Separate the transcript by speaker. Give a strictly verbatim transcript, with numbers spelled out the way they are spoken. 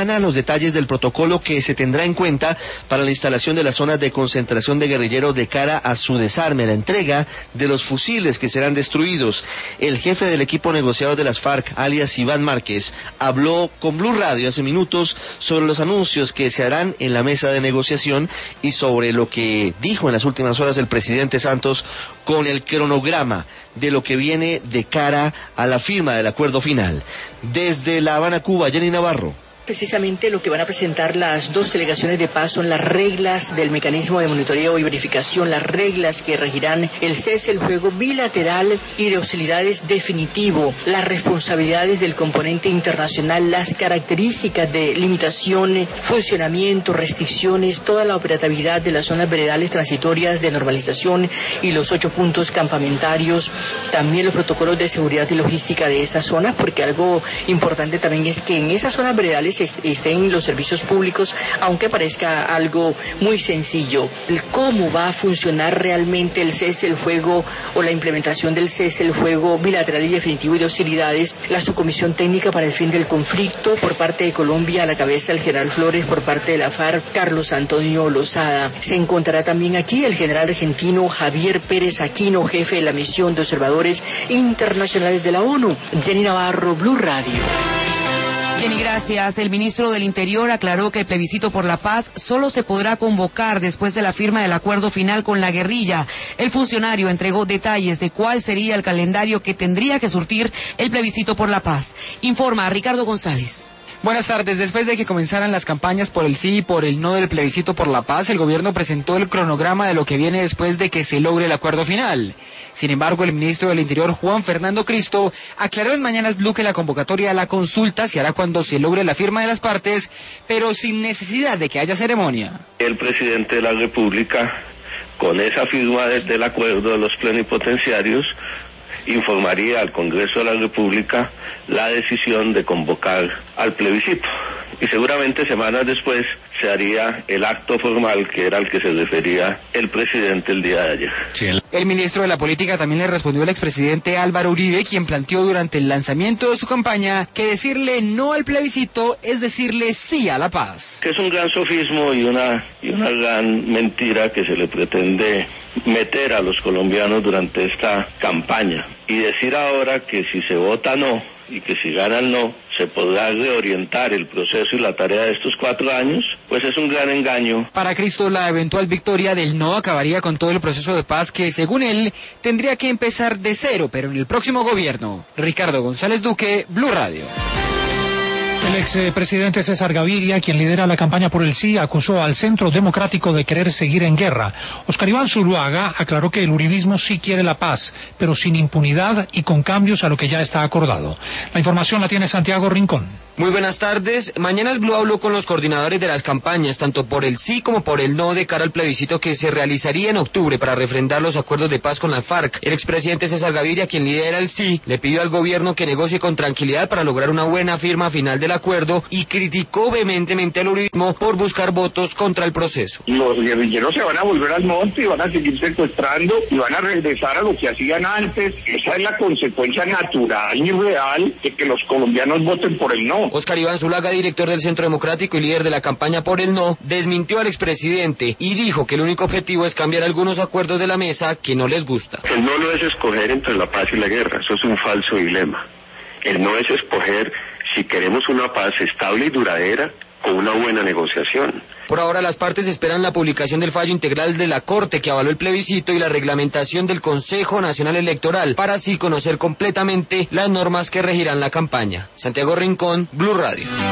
Speaker 1: Ana los detalles del protocolo que se tendrá en cuenta para la instalación de las zonas de concentración de guerrilleros de cara a su desarme, la entrega de los fusiles que serán destruidos. El jefe del equipo negociador de las FARC, alias Iván Márquez, habló con Blue Radio hace minutos sobre los anuncios que se harán en la mesa de negociación y sobre lo que dijo en las últimas horas el presidente Santos con el cronograma de lo que viene de cara a la firma del acuerdo final. Desde La Habana, Cuba, Jenny Navarro.
Speaker 2: Precisamente lo que van a presentar las dos delegaciones de paz son las reglas del mecanismo de monitoreo y verificación, las reglas que regirán el cese el fuego bilateral y de hostilidades definitivo, las responsabilidades del componente internacional, las características de limitación, funcionamiento, restricciones, toda la operatividad de las zonas veredales transitorias de normalización y los ocho puntos campamentarios, también los protocolos de seguridad y logística de esa zona, porque algo importante también es que en esas zonas veredales estén los servicios públicos, aunque parezca algo muy sencillo. ¿Cómo va a funcionar realmente el cese el fuego o la implementación del cese el fuego bilateral y definitivo y de hostilidades? La subcomisión técnica para el fin del conflicto por parte de Colombia, a la cabeza del general Flores, por parte de la FARC, Carlos Antonio Lozada. Se encontrará también aquí el general argentino Javier Pérez Aquino, jefe de la misión de observadores internacionales de la ONU. Jenny Navarro, Blue Radio.
Speaker 3: Jenny, gracias. El ministro del Interior aclaró que el plebiscito por la paz solo se podrá convocar después de la firma del acuerdo final con la guerrilla. El funcionario entregó detalles de cuál sería el calendario que tendría que surtir el plebiscito por la paz. Informa Ricardo González.
Speaker 4: Buenas tardes. Después de que comenzaran las campañas por el sí y por el no del plebiscito por la paz, el gobierno presentó el cronograma de lo que viene después de que se logre el acuerdo final. Sin embargo, el ministro del Interior, Juan Fernando Cristo, aclaró en Mañanas Blue que la convocatoria a la consulta se hará cuando se logre la firma de las partes, pero sin necesidad de que haya ceremonia.
Speaker 5: El presidente de la República, con esa firma del acuerdo de los plenipotenciarios, informaría al Congreso de la República la decisión de convocar al plebiscito. Y seguramente semanas después se haría el acto formal que era al que se refería el presidente el día de ayer.
Speaker 4: Sí. El ministro de la Política también le respondió al expresidente Álvaro Uribe, quien planteó durante el lanzamiento de su campaña que decirle no al plebiscito es decirle sí a la paz.
Speaker 5: Que es un gran sofismo y una, y una gran mentira que se le pretende meter a los colombianos durante esta campaña. Y decir ahora que si se vota no, y que si gana el no, se podrá reorientar el proceso y la tarea de estos cuatro años, pues es un gran engaño.
Speaker 4: Para Cristo, la eventual victoria del no acabaría con todo el proceso de paz que, según él, tendría que empezar de cero, pero en el próximo gobierno. Ricardo González Duque, Blue Radio.
Speaker 6: El expresidente César Gaviria, quien lidera la campaña por el sí, acusó al Centro Democrático de querer seguir en guerra. Oscar Iván Zuluaga aclaró que el uribismo sí quiere la paz, pero sin impunidad y con cambios a lo que ya está acordado. La información la tiene Santiago Rincón.
Speaker 7: Muy buenas tardes. Mañanas Blue habló con los coordinadores de las campañas, tanto por el sí como por el no, de cara al plebiscito que se realizaría en octubre para refrendar los acuerdos de paz con la FARC. El expresidente César Gaviria, quien lidera el sí, le pidió al gobierno que negocie con tranquilidad para lograr una buena firma final del acuerdo y criticó vehementemente al uribismo por buscar votos contra el proceso.
Speaker 8: Los guerrilleros se van a volver al monte y van a seguir secuestrando y van a regresar a lo que hacían antes. Esa es la consecuencia natural y real de que los colombianos voten por el no.
Speaker 7: Oscar Iván Zuluaga, director del Centro Democrático y líder de la campaña por el no, desmintió al expresidente y dijo que el único objetivo es cambiar algunos acuerdos de la mesa que no les gusta.
Speaker 5: El no no es escoger entre la paz y la guerra, eso es un falso dilema. El no es escoger si queremos una paz estable y duradera o una buena negociación.
Speaker 7: Por ahora las partes esperan la publicación del fallo integral de la Corte que avaló el plebiscito y la reglamentación del Consejo Nacional Electoral para así conocer completamente las normas que regirán la campaña. Santiago Rincón, Blue Radio.